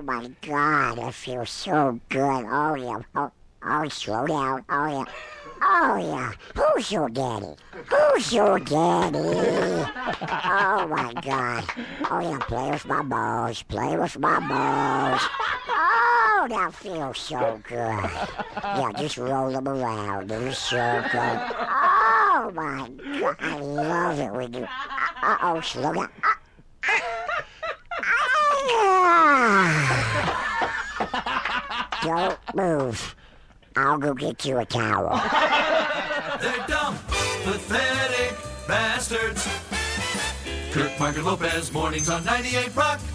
my God, that feels so good. Oh, yeah. Oh, slow down. Oh, yeah. Oh, yeah. Who's your daddy? Who's your daddy? Oh, my God. Oh, yeah, play with my balls. Play with my balls. Oh, that feels so good. Yeah, just roll them around in a circle. Oh, my God. I love it when you... Uh-oh, slow down. Don't move. I'll go get you a towel. They're dumb, pathetic bastards. Kirk Margaret Lopez, mornings on 98 Rock.